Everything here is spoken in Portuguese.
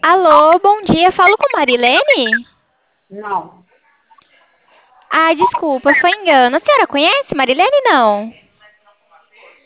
Alô, bom dia. Falo com Marilene? Não, Ah, desculpa, foi engano. A senhora conhece Marilene, não?